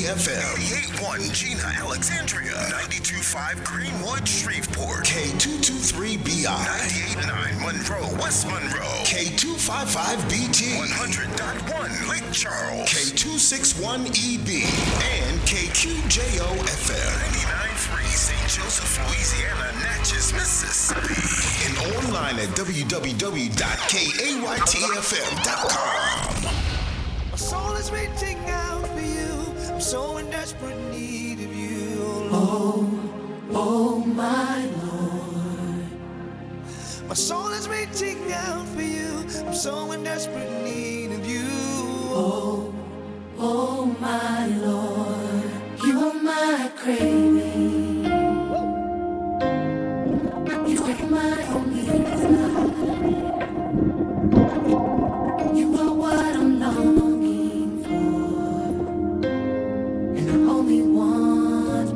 FM. 88.1 Gina, Alexandria. 92.5 Greenwood, Shreveport. K223BI. 98.9 Monroe, West Monroe. K255BT. 100.1 Lake Charles. K261EB. And KQJO FM. 99.3 St. Joseph, Louisiana, Natchez, Mississippi. And online at www.kaytfm.com. My soul is reaching out for you. I'm so in desperate need of you. Oh my Lord. My soul is reaching out for you. I'm so in desperate need of you. Oh my Lord. You are my craving. You are my only desire. You are what I'm longing for, and I only want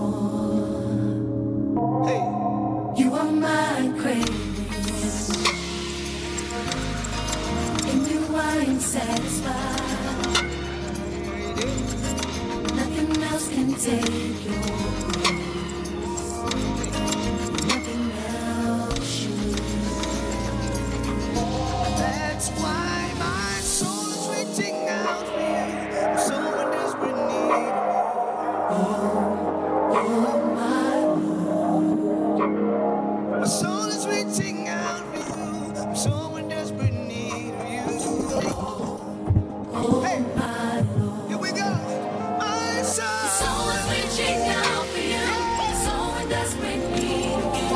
more. Hey, You are my craving. In you I am satisfied. Nothing else can take your place. Nothing else should. that's why my soul is reaching out for you. I'm so in desperate need of Oh my Lord. you. My soul is reaching out for you. I'm so in desperate need of you. Oh Hey, my Lord. here we go. My soul. Soul is reaching out for you. So in desperate need of you.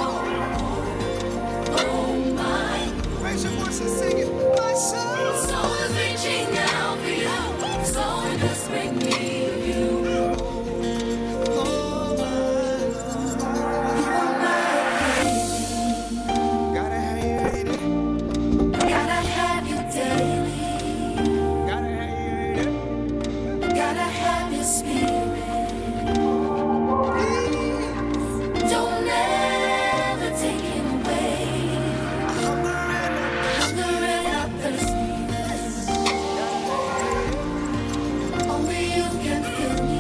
Oh my Lord. Raise your voice and sing it. My soul. Soul is reaching out for you. So in desperate need of you. Oh, my Lord. You are my craving. Gotta have you, lady. Gotta have you daily. Gotta have you, lady. Gotta have your spirit. Don't ever take him away. Hunger and Hunger and I'm thirsty. Only you can fill me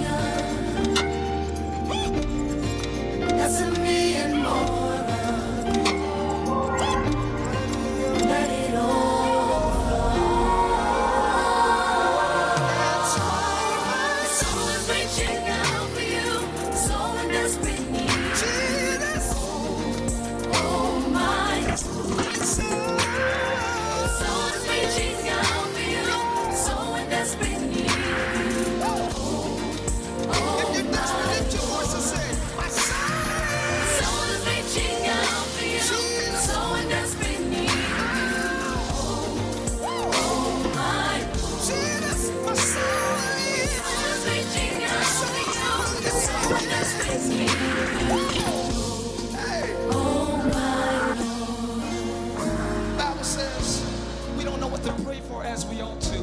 up. That's a me and more of you. Let it that's why my soul is reaching out for you. So in desperate need. Jesus. Oh my Soul. soul is reaching out for you. So in desperate need. If you're desperate, lift your voice and say, my soul. Soul is reaching out for you. So in desperate need. Oh my Jesus, my soul. soul is reaching out for you. So in desperate need. Hey, Oh my Bible says we don't know what to pray for as we ought to.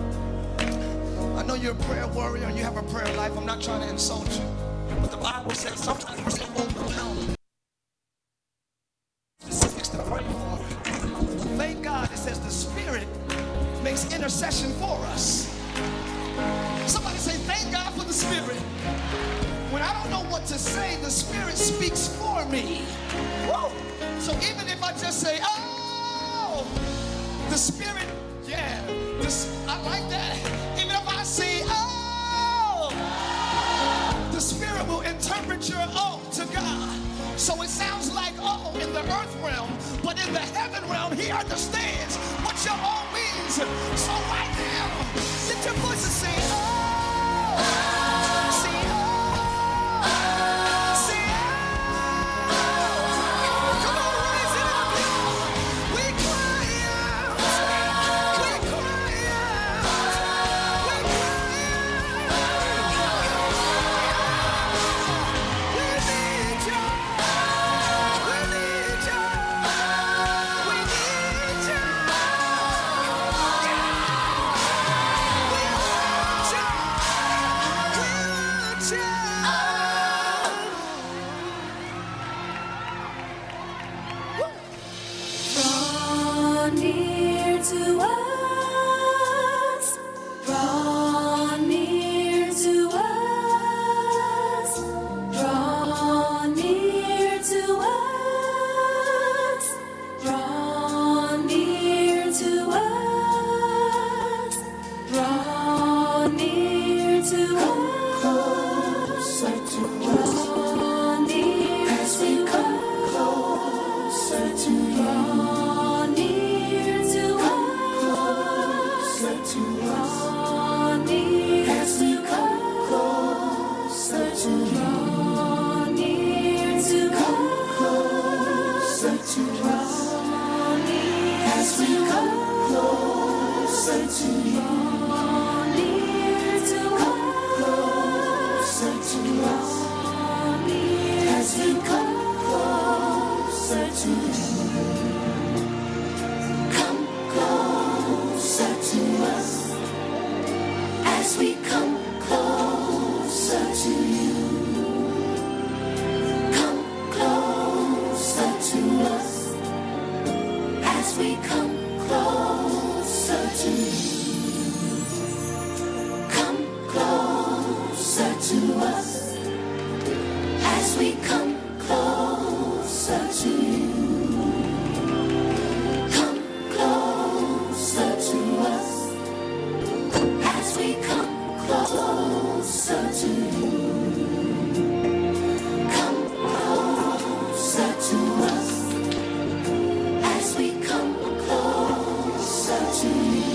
I know you're a prayer warrior and you have a prayer life. I'm not trying to insult you. But the Bible says sometimes we're overwhelmed. Specifics to pray for. Thank God it says the Spirit makes intercession for us. Somebody say, thank God for the Spirit. When I don't know what to say, the Spirit speaks for me. Woo! So even if I just say, oh, the Spirit, yeah, I like that. Even if I say, oh, the Spirit will interpret your oh to God. So it sounds like oh in the earth realm, but in the heaven realm, He understands what your oh means. So right now, lift your voice and say, oh, say, oh, say, oh. Come on, raise it up, y'all. We cry out. We cry out. We cry out. We need you. We need you. We need you. We want as we come closer to you. Draw near to closer to us. As we come closer to you. Come closer to us. As we come closer to you. Come closer to us. As we come closer to you. Come closer to us. As we come closer to you. Come closer to us. As we come closer to you. Come closer to us. As we come closer to you.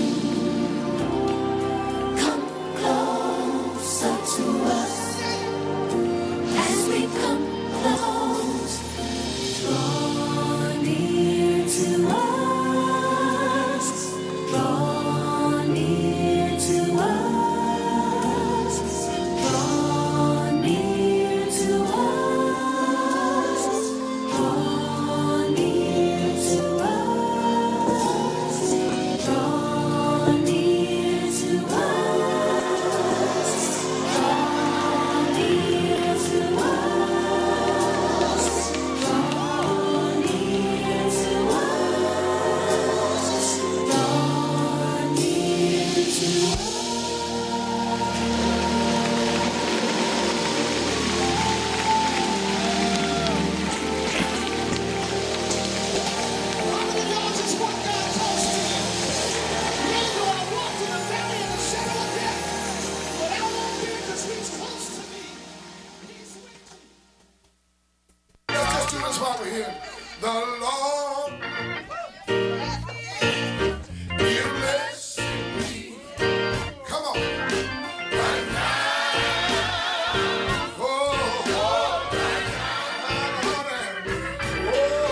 Come closer to us. As we come close, draw near to us. Draw near to us. Draw near to us. Draw near to us. Draw near to us. Draw near to us. Draw near to us. Draw near to us. How many of y'all just want God close to you? Many know I walk through the valley of the shadow of death, but I won't fear because He's close to me. He's with me. Let's just do this while we're here. The Lord will bless me. Come on. Right now. Oh, right now. Oh,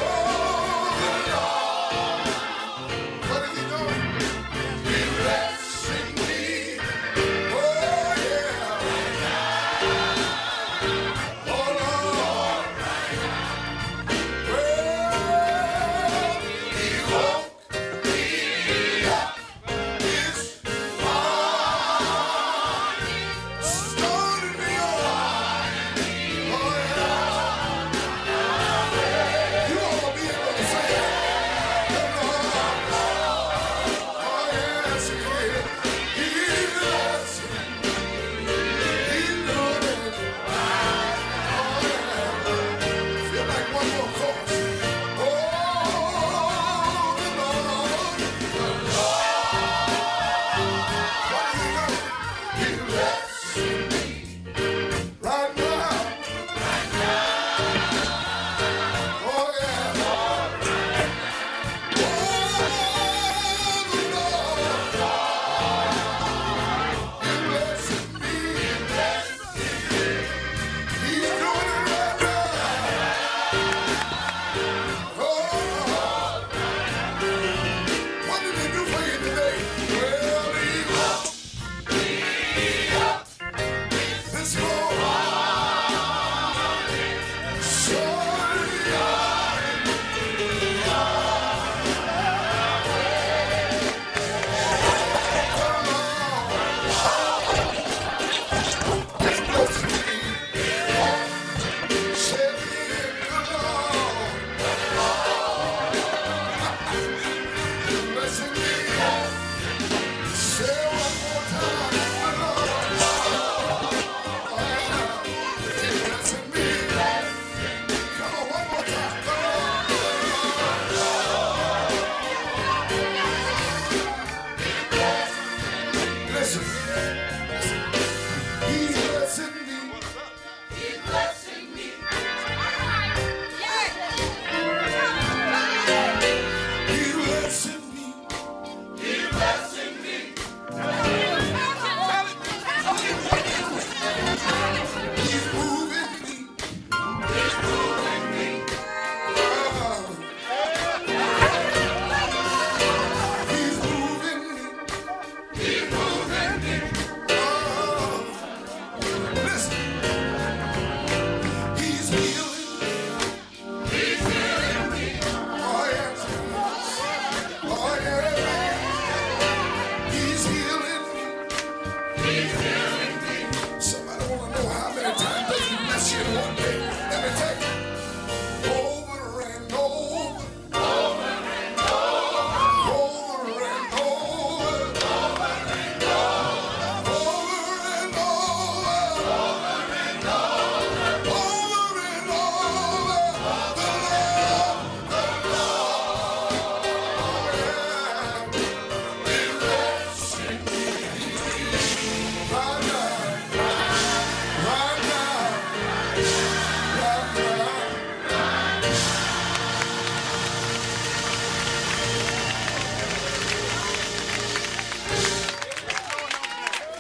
what is He doing? He's blessing me. Oh, yeah. Oh, Lord. Well, He woke me up this morning, started me on. Oh, yeah. You ought to be able to say, the Lord. Oh, yes, He is. He is. He's doing it. Feel like one more chorus. Oh, the Lord. What is He doing? He's blessing me right now. Oh, yeah. Oh, the Lord. He's blessing me. He's doing it right now. Oh, what did He do for you today? Well, He woke me up this morning, started me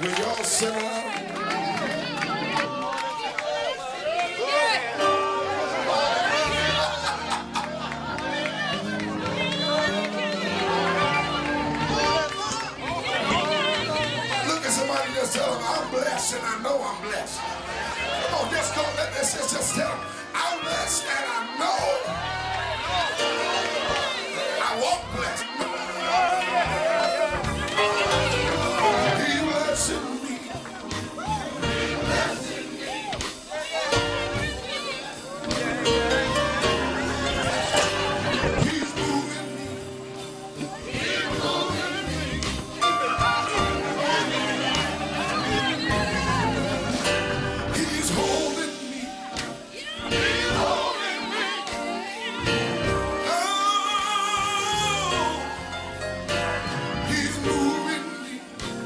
Will y'all sit down? Look at somebody and just tell them, I'm blessed and I know I'm blessed. Come on, just go, let's just tell them, I'm blessed and I know I walk blessed. He blessing me. He's moving me. He's holding me. He's moving me.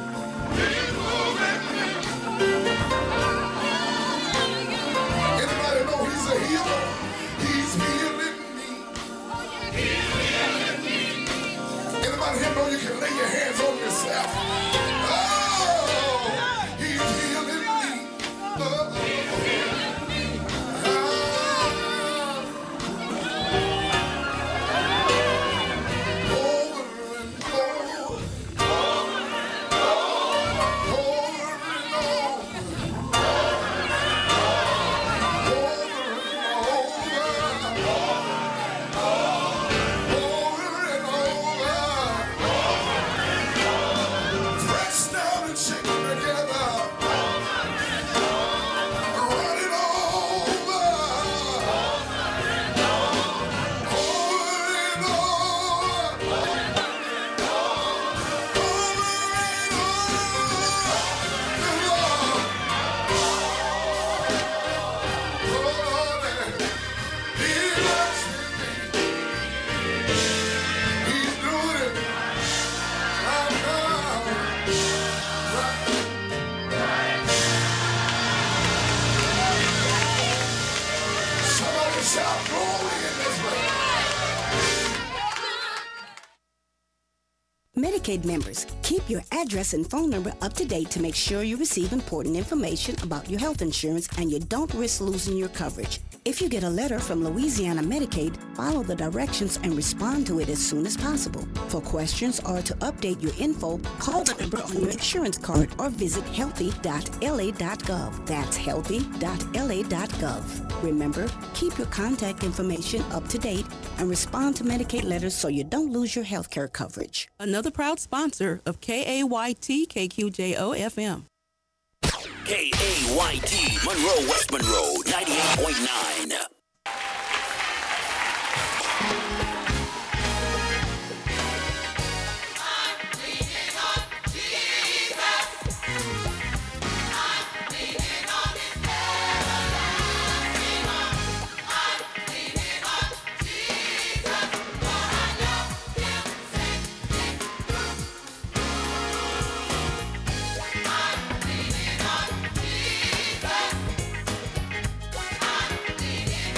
Anybody know he's a healer? He's healing me. Anybody here know you can lay your hands on yourself? Oh, he's healing me. Oh. Over and over. Somebody shout glory in this place. Medicaid members, keep your address and phone number up to date to make sure you receive important information about your health insurance and you don't risk losing your coverage. If you get a letter from Louisiana Medicaid, follow the directions and respond to it as soon as possible. For questions or to update your info, call the number on your insurance card or visit healthy.la.gov. That's healthy.la.gov. Remember, keep your contact information up to date and respond to Medicaid letters so you don't lose your health care coverage. Another proud sponsor of KAYT KQJO FM. KAYT Monroe, West Monroe, 98.9. I'm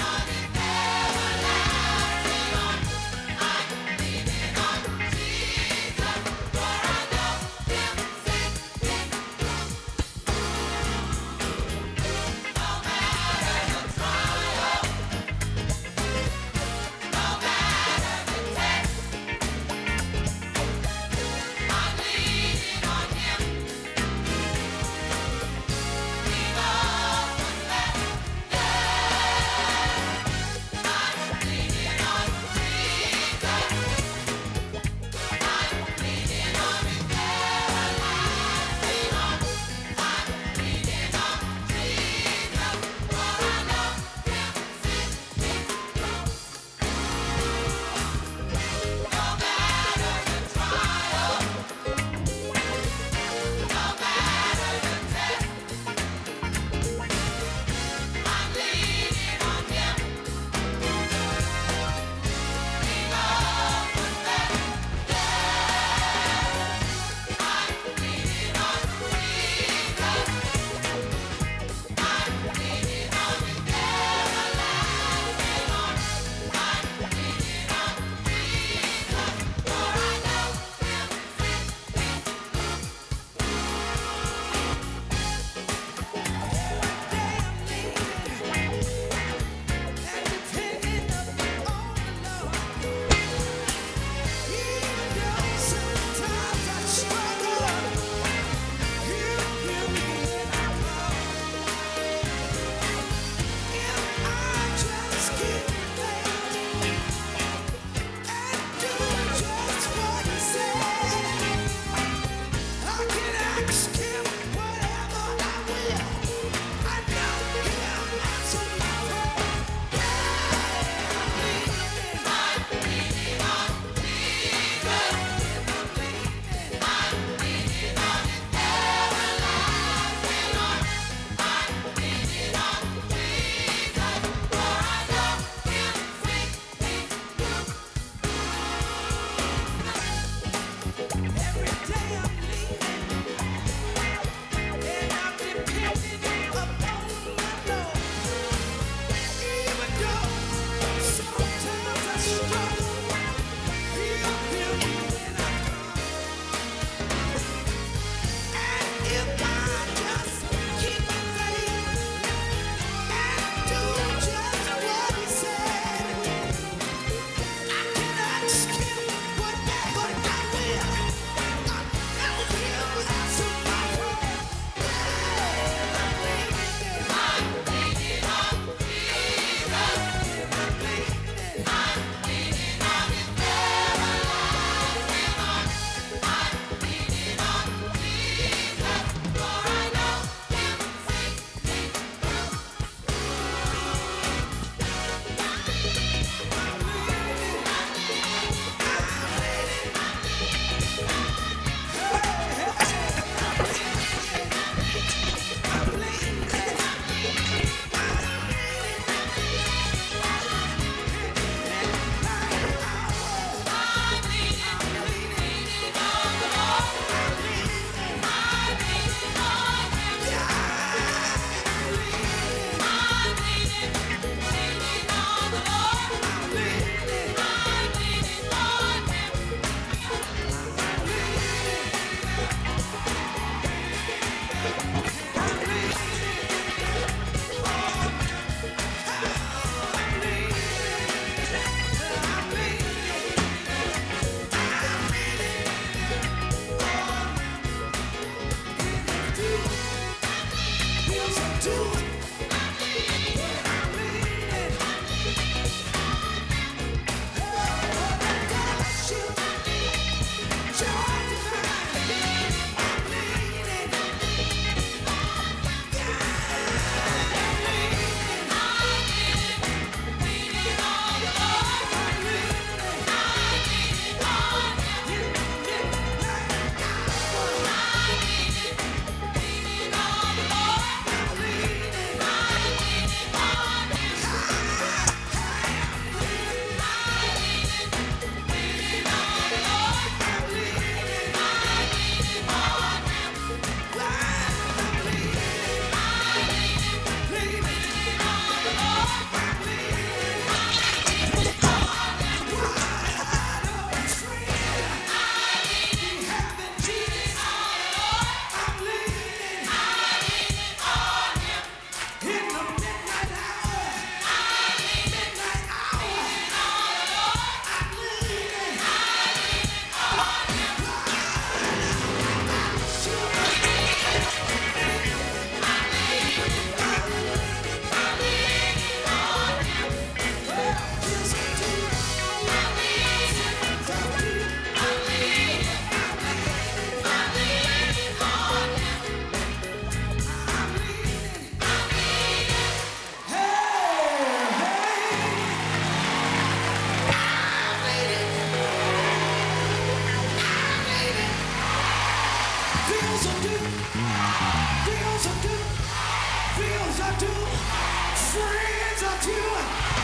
are due. Bills are due. Bills are due. Friends are due.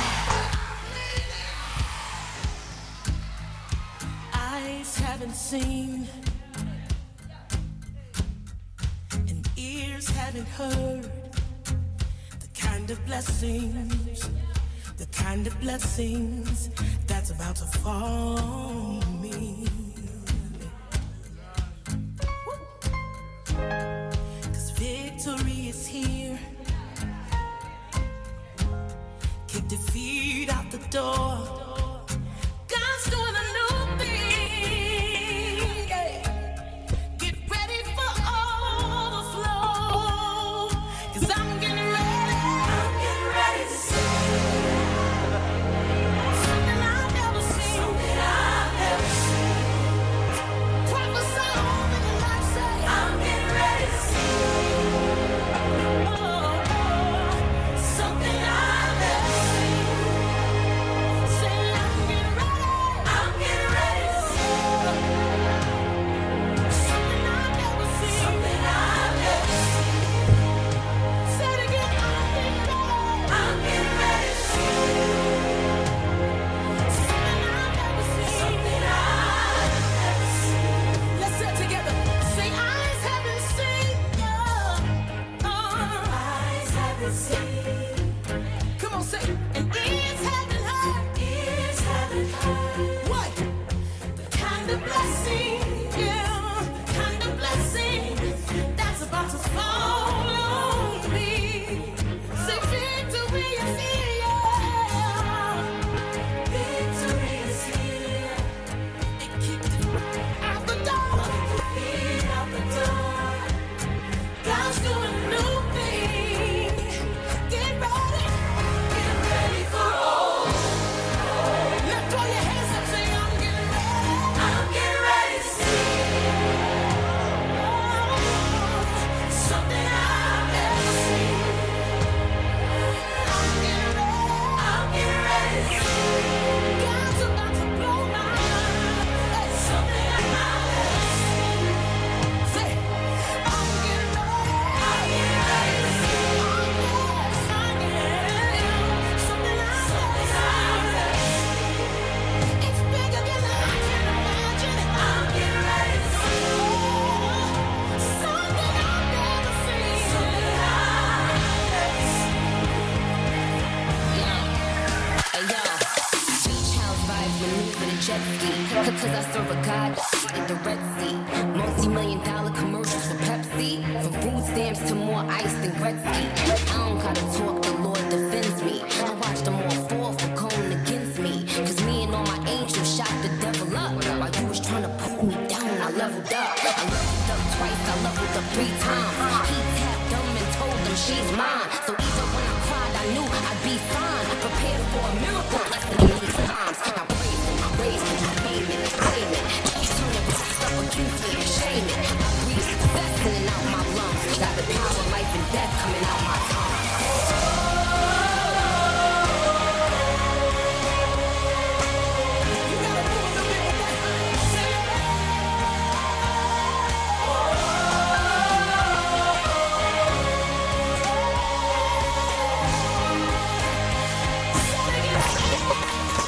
Eyes haven't seen, and ears haven't heard the kind of blessings that's about to fall on me. 'Cause victory is here. Kick defeat out the door. God's doing a new thing. Yeah. Get ready for overflow. 'Cause I'm getting ready. I'm getting ready to see something I've never seen. Something I've never seen. Prophesy over your life, say I'm getting ready to see. Something I've never seen. Say I'm getting ready. I'm getting ready to see. Something I've never seen. Something I've never seen. Say it again. I'm getting ready. I'm getting ready to see. Something I've never seen. Something I've never seen. Let's say it together. Say eyes haven't seen. Eyes haven't seen. Come on, say it. And ears haven't heard. Ears haven't heard. What? The kind of blessing, yeah, the kind of blessing that's about to fall on me. Say victory is here. Victory is here. It kicked it out the door. Feet out the door. God's doing a new thing. Get ready. Get ready for all. Now throw your hands up, say I'm getting ready. I'm getting ready to see. Something I've never seen. I'm getting ready. I'm getting ready to see. God's about to blow my mind. Hey, something I've never seen. Say, I'm getting ready. I'm getting ready to see. I'm getting something I've never seen. It's bigger than I can imagine. I'm getting ready to see. Something I've never seen. Something I've never seen. Hey yo, beach house vibes maneuver the jet ski. Cause I serve a god in the Red Sea. Multi-million-dollar commercials for Pepsi. From food stamps to more ice than Gretzky. I don't gotta talk, the Lord defends me. I watch them all fall for going against me. Cause me and all my angels shot the devil up. While you was trying to pull me down, I leveled up. I leveled up twice, I leveled up 3 times. He tapped them and told them she's mine. So even when I cried, I knew I'd be fine. Prepared for a miracle less than 8 times. I praise him, I raise him, I name it, I claim it. He turned the past up against me and shame it. I breathe success in and out my lungs. Got the power, life and death coming out my tongue. You gotta move a little bit with that. Say it. Say it again.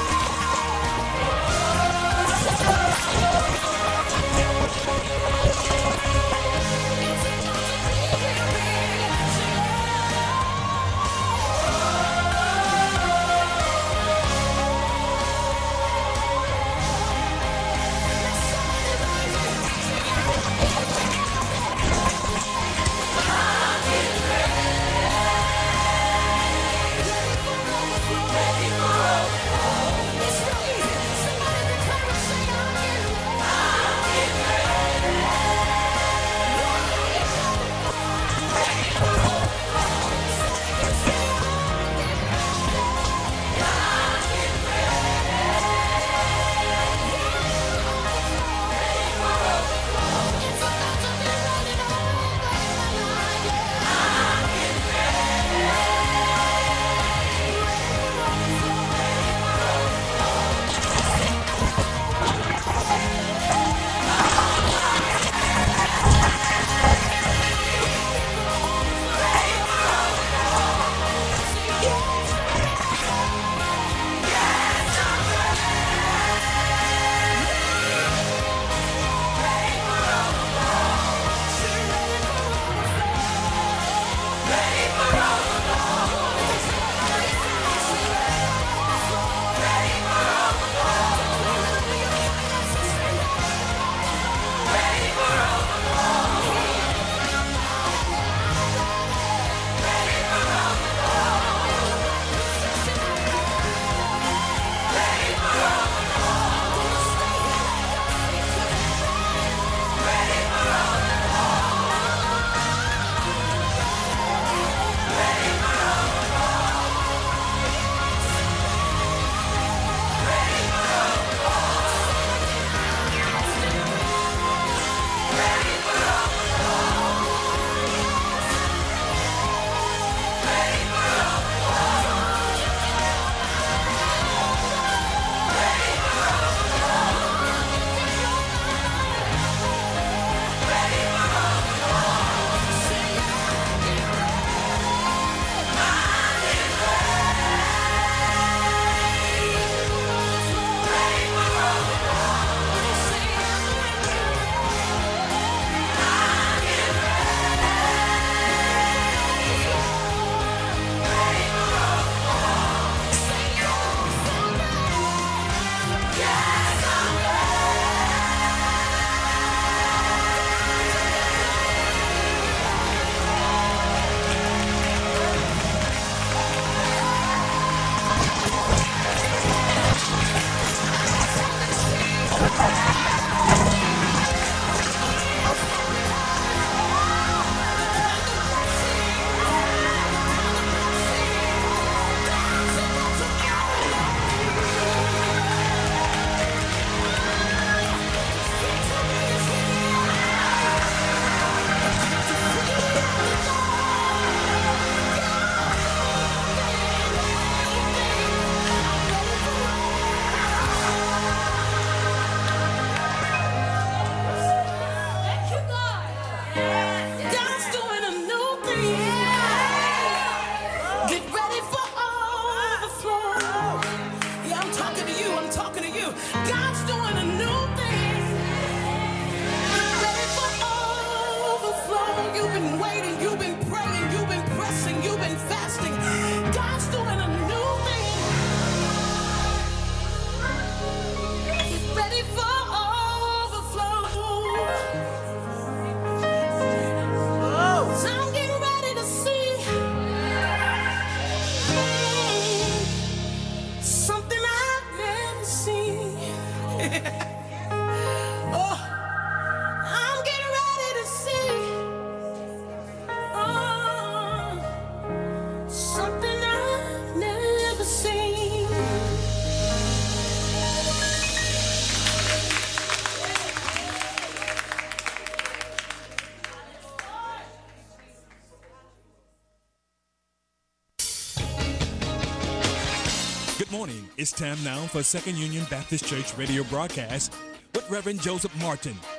Good morning. It's time now for Second Union Baptist Church radio broadcast with Reverend Joseph Martin,